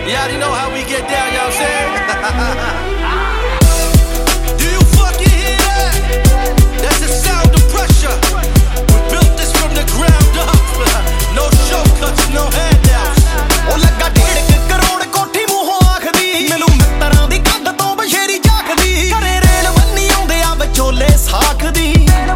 You already know how we get down, you know what I'm saying? Do you fucking hear that? That's the sound of pressure. We built this from the ground up. No shortcuts, no handouts. ਉਹ ਲੱਗਾ 1.5 ਕਰੋੜ ਕੋਠੀ ਮੂੰਹੋਂ ਆਖਦੀ ਮੈਨੂੰ ਮਿੱਤਰਾਂ ਦੀ ਕੰਧ ਤੋਂ ਬਸ਼ੇਰੀ ਝਾਕਦੀ ਘਰੇ ਰੇਲ ਬੰਨੀ ਆਉਂਦੇ ਆ ਵਿਚੋਲੇ ਸਾਖਦੀ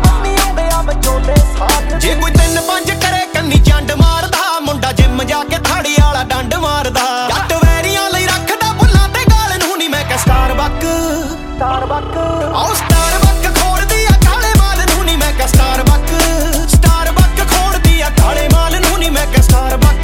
ਜੇ ਕੋਈ 3-5 ਕਰੇ ਕੰਨੀ ਚੰਡ ਮਾਰਦਾ ਮੁੰਡਾ ਜਿੰਮ ਜਾ ਕੇ ਥਾੜੀ ਵਾਲਾ ਡੰਡ ਮਾਰਦਾ ਜੱਟ ਵੈਰੀਆਂ ਲਈ ਰੱਖਦਾ ਬੁੱਲਾਂ ਤੇ ਗਾਲ ਨੂੰ ਨੀ ਮੈਂ ਕਿ ਸਟਾਰਬੱਕ ਆਓ ਸਟਾਰਬੱਕ ਖੋਲਦੀ ਆ ਕਾਲੇ ਮਾਲ ਨੂੰ ਨੀ ਮੈਂ ਕਿ ਸਟਾਰਬੱਕ ਖੋਲਦੀ ਆ ਕਾਲੇ ਮਾਲ ਨੂੰ ਨੀ ਮੈਂ ਕਿ ਸਟਾਰਬੱਕ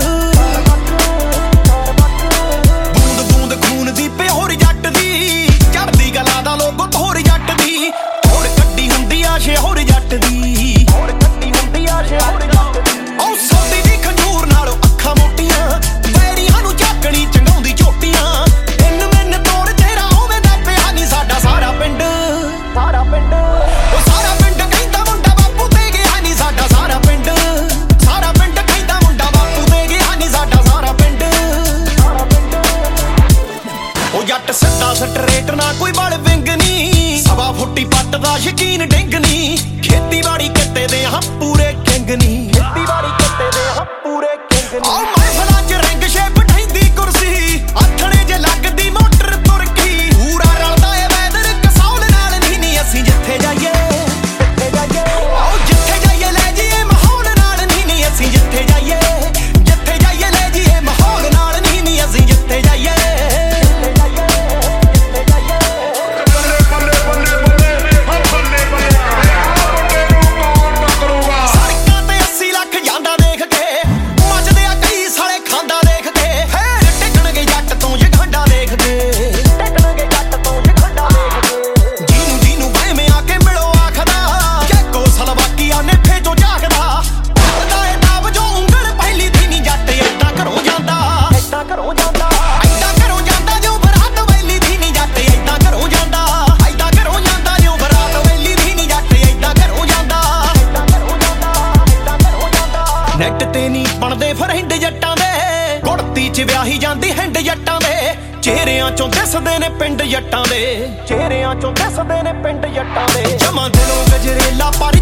ਬੂੰਦ ਬੂੰਦ ਖੂਨ ਦੀ ਪਿਓਰ ਜੱਟ ਦੀ ਚੜਦੀ ਗਲਾ ਦਾ ਲੋਗੋ ਤੋਰ ਜੱਟ ਦੀ ਹੋਰ ਕੱਢੀ ਹੁੰਦੀ ਆ ਸ਼ੇਹੋਰ ਜੱਟ ਦੀ ਉਹ ਸੋਦੀ ਦੀ ਖੰਜੂਰ ਨਾਲੋਂ ਅੱਖਾਂ ਮੋਟੀਆਂ ਵੈਰੀਆਂ ਨੂੰ ਝਾਕਣੀ ਚੰਗਾਉਂਦੀ ਝੋਟੀਆਂ ਮੈਨ ਤੋੜ ਤੇਰਾ ਹੋਵੇ ਦਾ ਪਿਆ ਨੀ ਸਾਡਾ ਸਾਰਾ ਪਿੰਡ ਉਹ ਸਾਰਾ ਪਿੰਡ ਕਹਿੰਦਾ ਮੁੰਡਾ ਬਾਪੂ ਤੇ ਗਿਆ ਨੀ ਸਾਡਾ ਸਾਰਾ ਪਿੰਡ ਕਹਿੰਦਾ ਮੁੰਡਾ ਬਾਪੂ ਤੇ ਗਿਆ ਨੀ ਸਾਡਾ ਸਾਰਾ ਪਿੰਡ ਉਹ ਜੱਟ ਸਿੱਧਾ ਸਟਰੇਟ ਨਾ ਕੋਈ ਬਲ ਵਿੰਗ ਨੀ ਸਵਾ ਫੁੱਟੀ ਪੱਟ ਦਾ ਸ਼ਕੀਨ ਡਿੰਗ ਨੀ ਖੇਤੀਬਾੜੀ ਕਿੱਤੇ ਦੇ ਹਾਂ ਪੂਰੇ ਕਿੰਗ ਨੀ ਆਹ ਮਹਿਫਲਾਂ 'ਚ ਰਿੰਗ ਸ਼ੇਪ ਢਹਿੰਦੀ ਕੁਰਸੀ ਆਥਣੇ ਜੇ ਲੱਗਦੀ ਮੋਟਰ ਤੁਰਕੀ ਪੂਰਾ ਰਲਦਾ ਏ ਵੈਦਰ ਕਸੌਲ ਨਾਲ ਨੀ ਅਸੀਂ ਜਿੱਥੇ ਜਾਈਏ ਆਹ ਜਿੱਥੇ ਜਾਈਏ ਲੈ ਜੀਏ ਮਾਹੌਲ ਨਾਲ ਨੀ ਅਸੀਂ ਜਿੱਥੇ ਜਾਈਏ ਲੈ ਜੀਏ ਮਾਹੌਲ ਨਾਲ ਨੀ ਅਸੀਂ ਜਿੱਥੇ ਜਾਈਏ ਸੜਕਾਂ ਤੇ 80 ਲੱਖ ਜਾਂਦਾ ਦੇਖ ਕੇ ਮੱਚਦੇ ਆ ਕਈ ਸਾਲੇ ਖਾਂਦਾ ਦੇਖ ਕੇ ਫੇਰ ਟਿਕਣਗੇ ਜੱਟ ਤੋਂ ਜਖੰਡਾ ਦੇਖ ਕੇ ਜਿਹਨੂੰ ਵਹਿਮੇ ਆ ਕੇ ਮਿਲੋ ਆਖਦਾ ਜੈਕੋ ਸਲਵਾਕੀਆ ਨੇ ਫੇਜੋ ਝਾਕਦਾ ਕਰਦਾ ਏ ਦਬ ਜੋ ਉਂਗਲ ਪਹਿਲੀ ਦੀ ਨੀ ਜੱਟ ਏਦਾਂ ਘਰੋਂ ਜਾਂਦਾ ਜੋ ਬਰਾਤ ਵੈਲੀ ਦੀ ਨੀ ਜੱਟ ਏਦਾਂ ਘਰੋਂ ਜਾਂਦਾ ਜੋ ਬਰਾਤ ਵੈਲੀ ਦੀ ਨੀ ਜੱਟ ਏਦਾਂ ਘਰੋਂ ਜਾਂਦਾ ਨੈਟ ਤੇ ਨੀ ਬਣਦੇ ਫਰੈਂਡ ਜੱਟਾਂ ਦੇ ਗੁੜਤੀ 'ਚ ਵਿਆਹੀ ਜਾਂਦੀ ਹਿੰਡ ਜੱਟਾਂ ਦੇ ਚਿਹਰਿਆਂ 'ਚੋਂ ਦਿਸਦੇ ਨੇ ਪਿੰਡ ਜੱਟਾਂ ਦੇ ਜਮਾਂ ਦਿਲੋਂ ਗਜਰੇਲਾ ਪਰ